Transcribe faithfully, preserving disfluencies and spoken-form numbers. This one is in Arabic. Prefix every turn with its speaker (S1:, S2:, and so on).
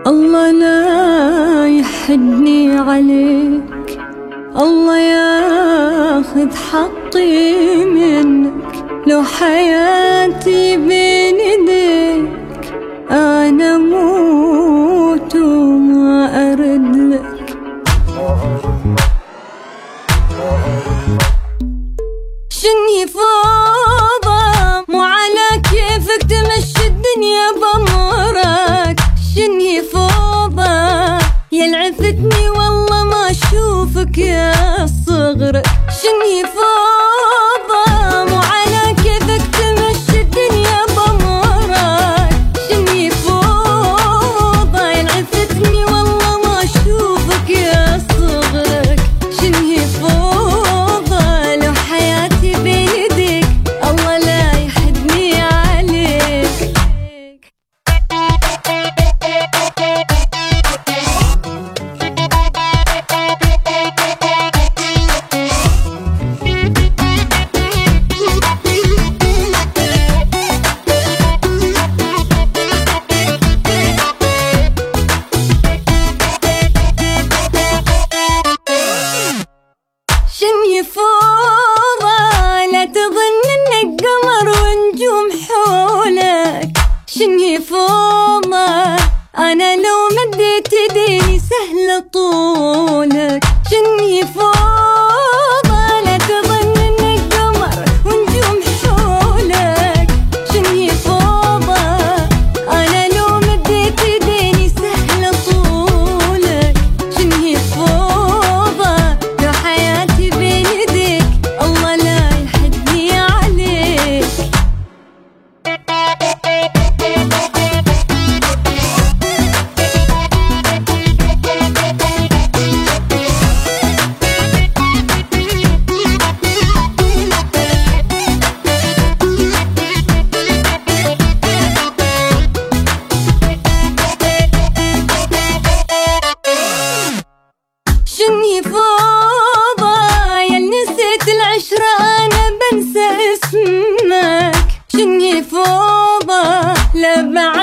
S1: الله لا يحدني عليك، الله ياخذ حقي منك. لو حياتي بين يديك أنا أموت وما أرد لك. شني فوضى مو على كيفك تمشي الدنيا بأمرك. شني فوضى يلعفتني والله ما أشوفك يا صغرك. شني فوضى مو على كيفك تمشي الدنيا بأمرك. شني فوضى يلعفتني والله ما أشوفك يا صغرك. شني فوضى لو حياتي بين يديك الله لا يحدني عليك. شني فوضى لا تظن انك قمر ونجوم حولك. شني فوضى انا لو مديت يديني سهل طولك. شني فوضى لا تظن انك قمر ونجوم حولك. شني فوضى انا لو مديت يديني سهل طولك. شني فوضى لو حياتي بين يديك الله لا يحدني عليك. شني فوضى يل نسيت العشرة أنا بنسى اسمك. شني فوضى لا بعد